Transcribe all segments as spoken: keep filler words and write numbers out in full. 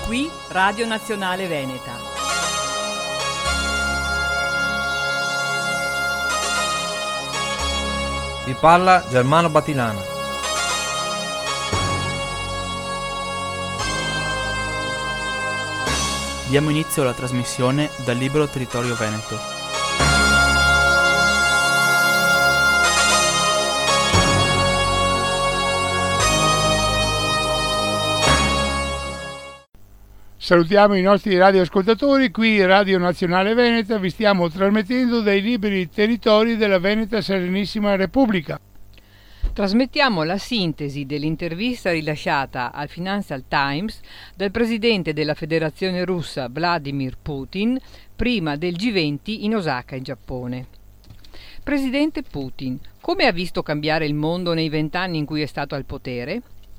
Qui Radio Nazionale Veneta. Vi parla Germano Batilana. Diamo inizio alla trasmissione dal Libero Territorio Veneto. Salutiamo i nostri radioascoltatori, qui Radio Nazionale Veneta, vi stiamo trasmettendo dai liberi territori della Veneta Serenissima Repubblica. Trasmettiamo la sintesi dell'intervista rilasciata al Financial Times dal presidente della Federazione Russa Vladimir Putin prima del G venti in Osaka, in Giappone. Presidente Putin, come ha visto cambiare il mondo nei vent'anni in cui è stato al potere?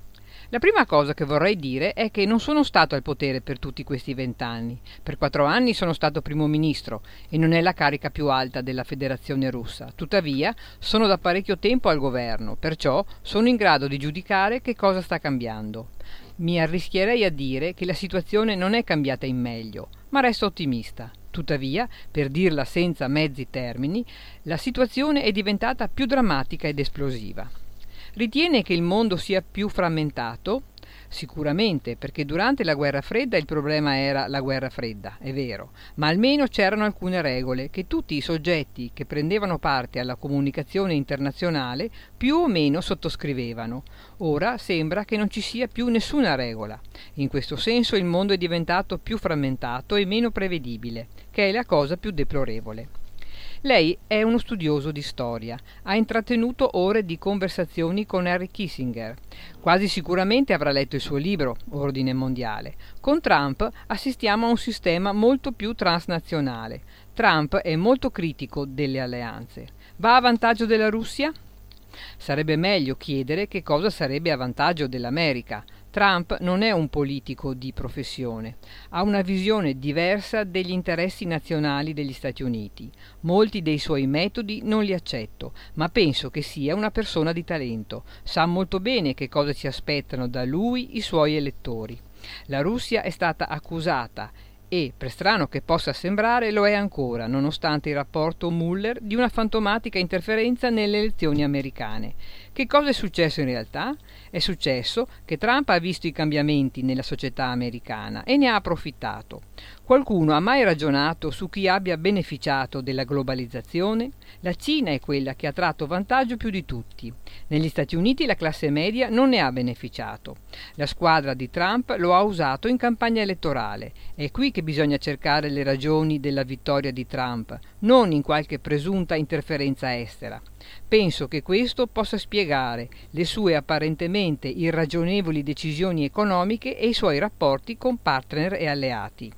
La prima cosa che vorrei dire è che non sono stato al potere per tutti questi vent'anni. Per quattro anni sono stato primo ministro e non è la carica più alta della Federazione Russa. Tuttavia, sono da parecchio tempo al governo, perciò sono in grado di giudicare che cosa sta cambiando. Mi arrischierei a dire che la situazione non è cambiata in meglio, ma resto ottimista. Tuttavia, per dirla senza mezzi termini, la situazione è diventata più drammatica ed esplosiva. Ritiene che il mondo sia più frammentato? Sicuramente, perché durante la guerra fredda il problema era la guerra fredda, è vero, ma almeno c'erano alcune regole che tutti i soggetti che prendevano parte alla comunicazione internazionale più o meno sottoscrivevano. Ora sembra che non ci sia più nessuna regola. In questo senso il mondo è diventato più frammentato e meno prevedibile, che è la cosa più deplorevole. Lei è uno studioso di storia, ha intrattenuto ore di conversazioni con Henry Kissinger. Quasi sicuramente avrà letto il suo libro, Ordine Mondiale. Con Trump assistiamo a un sistema molto più transnazionale. Trump è molto critico delle alleanze. Va a vantaggio della Russia? Sarebbe meglio chiedere che cosa sarebbe a vantaggio dell'America. Trump non è un politico di professione, ha una visione diversa degli interessi nazionali degli Stati Uniti. Molti dei suoi metodi non li accetto, ma penso che sia una persona di talento. Sa molto bene che cosa ci aspettano da lui i suoi elettori. La Russia è stata accusata e, per strano che possa sembrare, lo è ancora, nonostante il rapporto Mueller, di una fantomatica interferenza nelle elezioni americane. Che cosa è successo in realtà? È successo che Trump ha visto i cambiamenti nella società americana e ne ha approfittato. Qualcuno ha mai ragionato su chi abbia beneficiato della globalizzazione? La Cina è quella che ha tratto vantaggio più di tutti. Negli Stati Uniti la classe media non ne ha beneficiato. La squadra di Trump lo ha usato in campagna elettorale. È qui che bisogna cercare le ragioni della vittoria di Trump, non in qualche presunta interferenza estera. Penso che questo possa spiegare le sue apparentemente irragionevoli decisioni economiche e i suoi rapporti con partner e alleati.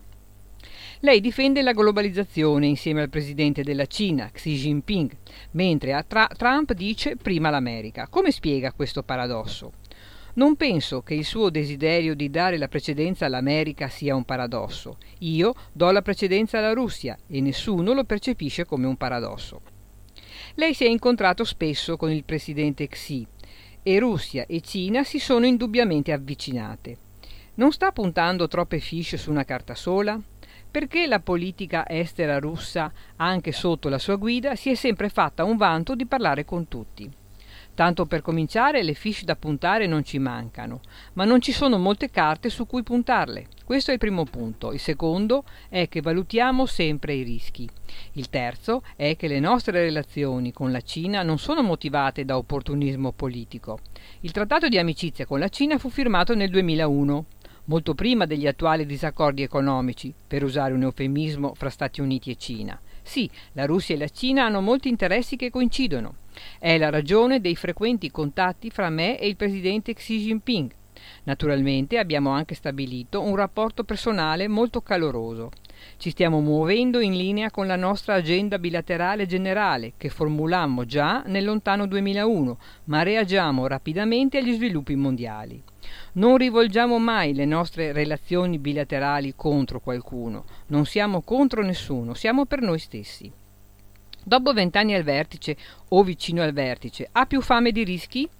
Lei difende la globalizzazione insieme al presidente della Cina, Xi Jinping, mentre a Tra- Trump dice prima l'America. Come spiega questo paradosso? Non penso che il suo desiderio di dare la precedenza all'America sia un paradosso. Io do la precedenza alla Russia e nessuno lo percepisce come un paradosso. Lei si è incontrato spesso con il presidente Xi e Russia e Cina si sono indubbiamente avvicinate. Non sta puntando troppe fiche su una carta sola? Perché la politica estera russa, anche sotto la sua guida, si è sempre fatta un vanto di parlare con tutti. Tanto per cominciare, le fiche da puntare non ci mancano, ma non ci sono molte carte su cui puntarle. Questo è il primo punto. Il secondo è che valutiamo sempre i rischi. Il terzo è che le nostre relazioni con la Cina non sono motivate da opportunismo politico. Il trattato di amicizia con la Cina fu firmato nel duemilauno, molto prima degli attuali disaccordi economici, per usare un eufemismo fra Stati Uniti e Cina. Sì, la Russia e la Cina hanno molti interessi che coincidono. È la ragione dei frequenti contatti fra me e il presidente Xi Jinping. Naturalmente abbiamo anche stabilito un rapporto personale molto caloroso. Ci stiamo muovendo in linea con la nostra agenda bilaterale generale che formulammo già nel lontano duemilauno, ma reagiamo rapidamente agli sviluppi mondiali. Non rivolgiamo mai le nostre relazioni bilaterali contro qualcuno, non siamo contro nessuno, siamo per noi stessi. Dopo vent'anni al vertice o vicino al vertice, ha più fame di rischi?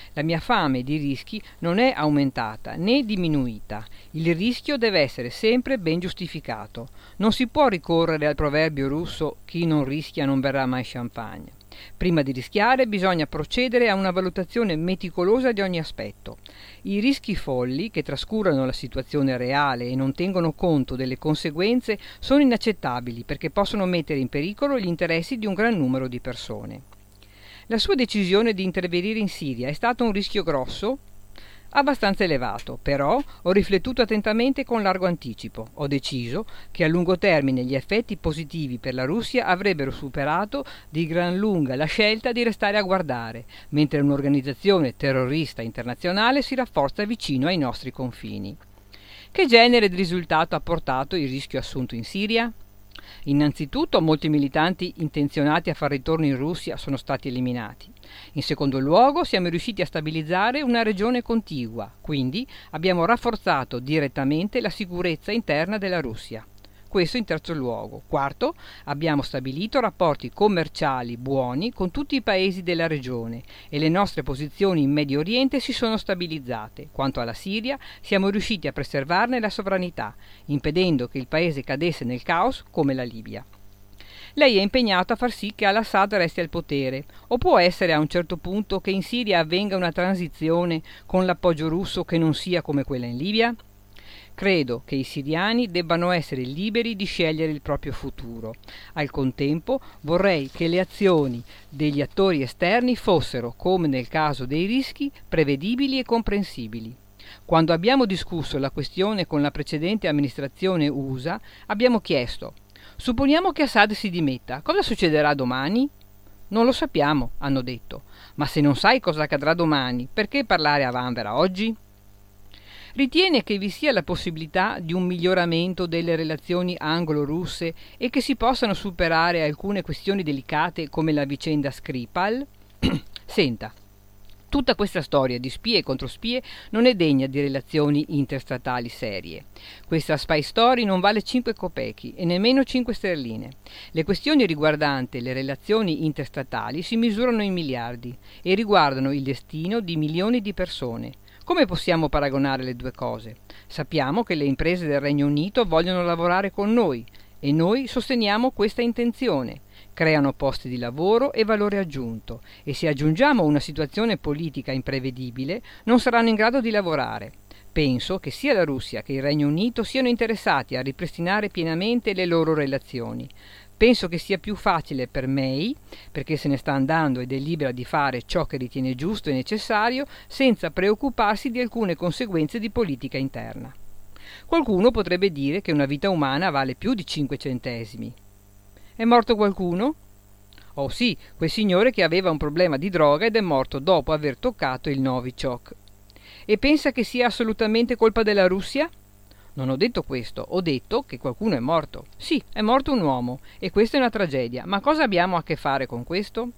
La mia fame di rischi non è aumentata né diminuita. Il rischio deve essere sempre ben giustificato. Non si può ricorrere al proverbio russo chi non rischia non berrà mai champagne. Prima di rischiare bisogna procedere a una valutazione meticolosa di ogni aspetto. I rischi folli, che trascurano la situazione reale e non tengono conto delle conseguenze, sono inaccettabili perché possono mettere in pericolo gli interessi di un gran numero di persone. La sua decisione di intervenire in Siria è stato un rischio grosso? Abbastanza elevato, però ho riflettuto attentamente con largo anticipo. Ho deciso che a lungo termine gli effetti positivi per la Russia avrebbero superato di gran lunga la scelta di restare a guardare, mentre un'organizzazione terrorista internazionale si rafforza vicino ai nostri confini. Che genere di risultato ha portato il rischio assunto in Siria? Innanzitutto, molti militanti intenzionati a far ritorno in Russia sono stati eliminati. In secondo luogo, siamo riusciti a stabilizzare una regione contigua, quindi abbiamo rafforzato direttamente la sicurezza interna della Russia. Questo in terzo luogo. Quarto, abbiamo stabilito rapporti commerciali buoni con tutti i paesi della regione e le nostre posizioni in Medio Oriente si sono stabilizzate. Quanto alla Siria, siamo riusciti a preservarne la sovranità, impedendo che il paese cadesse nel caos come la Libia. Lei è impegnato a far sì che al-Assad resti al potere, o può essere a un certo punto che in Siria avvenga una transizione con l'appoggio russo che non sia come quella in Libia? Credo che i siriani debbano essere liberi di scegliere il proprio futuro. Al contempo vorrei che le azioni degli attori esterni fossero, come nel caso dei rischi, prevedibili e comprensibili. Quando abbiamo discusso la questione con la precedente amministrazione U S A, abbiamo chiesto: supponiamo che Assad si dimetta, cosa succederà domani? Non lo sappiamo, hanno detto. Ma se non sai cosa accadrà domani, perché parlare a vanvera oggi? Ritiene che vi sia la possibilità di un miglioramento delle relazioni anglo-russe e che si possano superare alcune questioni delicate come la vicenda Skripal? Senta, tutta questa storia di spie contro spie non è degna di relazioni interstatali serie. Questa spy story non vale cinque copechi e nemmeno cinque sterline. Le questioni riguardanti le relazioni interstatali si misurano in miliardi e riguardano il destino di milioni di persone. Come possiamo paragonare le due cose? Sappiamo che le imprese del Regno Unito vogliono lavorare con noi e noi sosteniamo questa intenzione. Creano posti di lavoro e valore aggiunto e se aggiungiamo una situazione politica imprevedibile non saranno in grado di lavorare. Penso che sia la Russia che il Regno Unito siano interessati a ripristinare pienamente le loro relazioni. Penso che sia più facile per May, perché se ne sta andando ed è libera di fare ciò che ritiene giusto e necessario, senza preoccuparsi di alcune conseguenze di politica interna. Qualcuno potrebbe dire che una vita umana vale più di cinque centesimi. È morto qualcuno? Oh sì, quel signore che aveva un problema di droga ed è morto dopo aver toccato il Novichok. E pensa che sia assolutamente colpa della Russia? Non ho detto questo, ho detto che qualcuno è morto. Sì, è morto un uomo, e questa è una tragedia, ma cosa abbiamo a che fare con questo?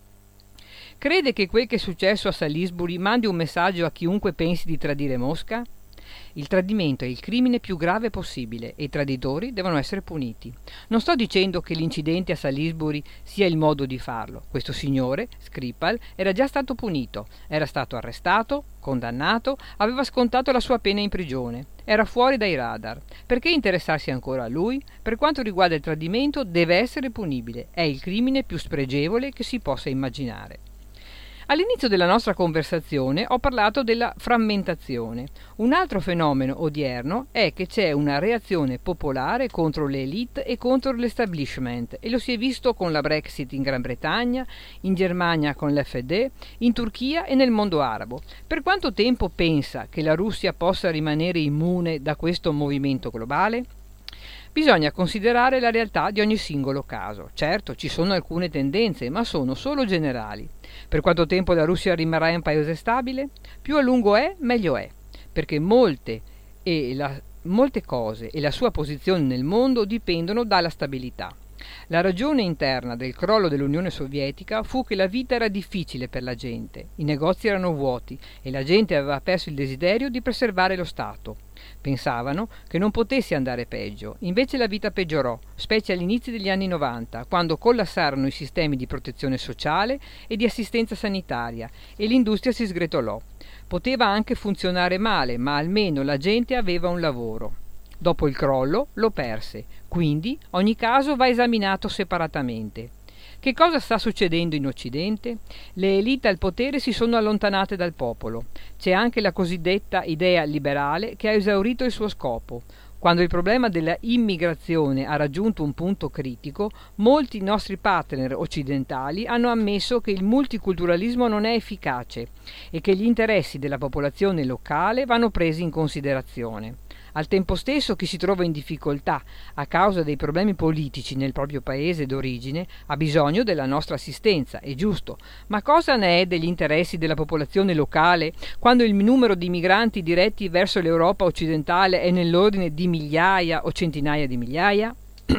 Crede che quel che è successo a Salisbury mandi un messaggio a chiunque pensi di tradire Mosca? Il tradimento è il crimine più grave possibile e i traditori devono essere puniti. Non sto dicendo che l'incidente a Salisbury sia il modo di farlo. Questo signore, Skripal, era già stato punito, era stato arrestato, condannato, aveva scontato la sua pena in prigione, era fuori dai radar. Perché interessarsi ancora a lui? Per quanto riguarda il tradimento, deve essere punibile, è il crimine più spregevole che si possa immaginare. All'inizio della nostra conversazione ho parlato della frammentazione. Un altro fenomeno odierno è che c'è una reazione popolare contro le elite e contro l'establishment e lo si è visto con la Brexit in Gran Bretagna, in Germania con l'F D, in Turchia e nel mondo arabo. Per quanto tempo pensa che la Russia possa rimanere immune da questo movimento globale? Bisogna considerare la realtà di ogni singolo caso. Certo, ci sono alcune tendenze, ma sono solo generali. Per quanto tempo la Russia rimarrà un paese stabile? Più a lungo è, meglio è, perché molte, e la, molte cose e la sua posizione nel mondo dipendono dalla stabilità. La ragione interna del crollo dell'Unione Sovietica fu che la vita era difficile per la gente, i negozi erano vuoti e la gente aveva perso il desiderio di preservare lo Stato. Pensavano che non potesse andare peggio, invece la vita peggiorò, specie all'inizio degli anni novanta, quando collassarono i sistemi di protezione sociale e di assistenza sanitaria e l'industria si sgretolò. Poteva anche funzionare male, ma almeno la gente aveva un lavoro. Dopo il crollo lo perse, quindi ogni caso va esaminato separatamente. Che cosa sta succedendo in Occidente? Le elite al potere si sono allontanate dal popolo. C'è anche la cosiddetta idea liberale che ha esaurito il suo scopo. Quando il problema della immigrazione ha raggiunto un punto critico, molti nostri partner occidentali hanno ammesso che il multiculturalismo non è efficace e che gli interessi della popolazione locale vanno presi in considerazione. Al tempo stesso chi si trova in difficoltà a causa dei problemi politici nel proprio paese d'origine ha bisogno della nostra assistenza, è giusto, ma cosa ne è degli interessi della popolazione locale quando il numero di migranti diretti verso l'Europa occidentale è nell'ordine di migliaia o centinaia di migliaia?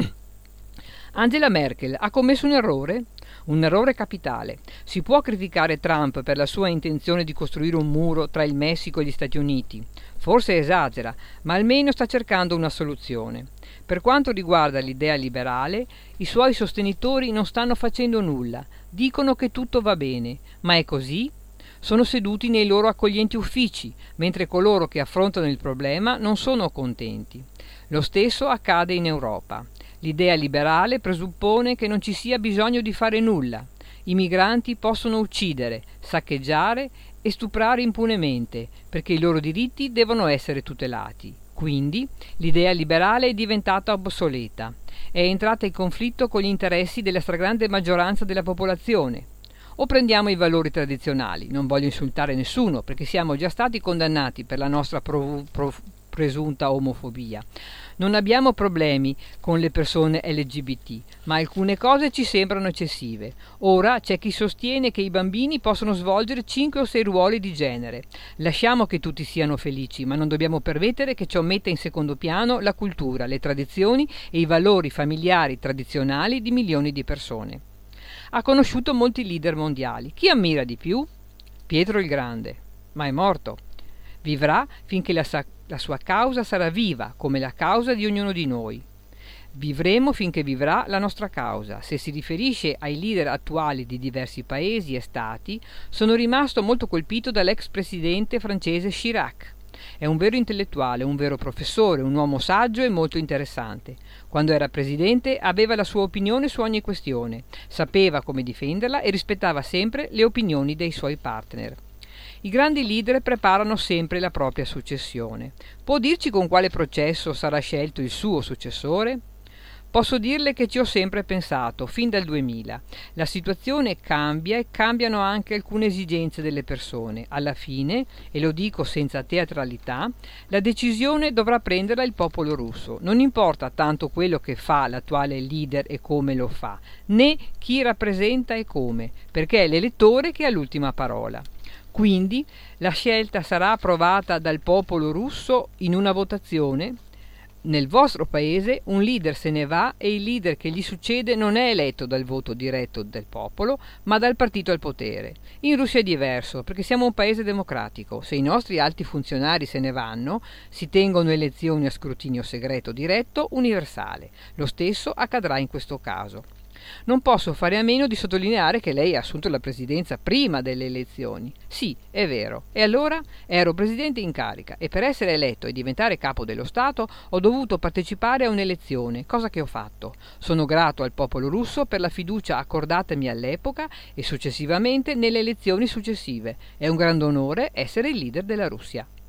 Angela Merkel ha commesso un errore? Un errore capitale. Si può criticare Trump per la sua intenzione di costruire un muro tra il Messico e gli Stati Uniti. Forse esagera, ma almeno sta cercando una soluzione. Per quanto riguarda l'idea liberale, i suoi sostenitori non stanno facendo nulla. Dicono che tutto va bene. Ma è così? Sono seduti nei loro accoglienti uffici, mentre coloro che affrontano il problema non sono contenti. Lo stesso accade in Europa. L'idea liberale presuppone che non ci sia bisogno di fare nulla. I migranti possono uccidere, saccheggiare e stuprare impunemente, perché i loro diritti devono essere tutelati. Quindi l'idea liberale è diventata obsoleta, è entrata in conflitto con gli interessi della stragrande maggioranza della popolazione. O prendiamo i valori tradizionali, non voglio insultare nessuno, perché siamo già stati condannati per la nostra prov- prov- presunta omofobia. Non abbiamo problemi con le persone L G B T, ma alcune cose ci sembrano eccessive. Ora c'è chi sostiene che i bambini possono svolgere cinque o sei ruoli di genere. Lasciamo che tutti siano felici, ma non dobbiamo permettere che ciò metta in secondo piano la cultura, le tradizioni e i valori familiari tradizionali di milioni di persone. Ha conosciuto molti leader mondiali. Chi ammira di più? Pietro il Grande, ma è morto. Vivrà finché la, sa- la sua causa sarà viva, come la causa di ognuno di noi. Vivremo finché vivrà la nostra causa. Se si riferisce ai leader attuali di diversi paesi e stati, sono rimasto molto colpito dall'ex presidente francese Chirac. È un vero intellettuale, un vero professore, un uomo saggio e molto interessante. Quando era presidente aveva la sua opinione su ogni questione, sapeva come difenderla e rispettava sempre le opinioni dei suoi partner. I grandi leader preparano sempre la propria successione. Può dirci con quale processo sarà scelto il suo successore? Posso dirle che ci ho sempre pensato, fin dal duemila. La situazione cambia e cambiano anche alcune esigenze delle persone. Alla fine, e lo dico senza teatralità, la decisione dovrà prenderla il popolo russo. Non importa tanto quello che fa l'attuale leader e come lo fa, né chi rappresenta e come, perché è l'elettore che ha l'ultima parola. Quindi la scelta sarà approvata dal popolo russo in una votazione. Nel vostro paese un leader se ne va e il leader che gli succede non è eletto dal voto diretto del popolo, ma dal partito al potere. In Russia è diverso, perché siamo un paese democratico. Se i nostri alti funzionari se ne vanno, si tengono elezioni a scrutinio segreto diretto universale. Lo stesso accadrà in questo caso. Non posso fare a meno di sottolineare che lei ha assunto la presidenza prima delle elezioni. Sì, è vero. E allora ero presidente in carica e per essere eletto e diventare capo dello Stato ho dovuto partecipare a un'elezione, cosa che ho fatto. Sono grato al popolo russo per la fiducia accordatami all'epoca e successivamente nelle elezioni successive. È un grande onore essere il leader della Russia.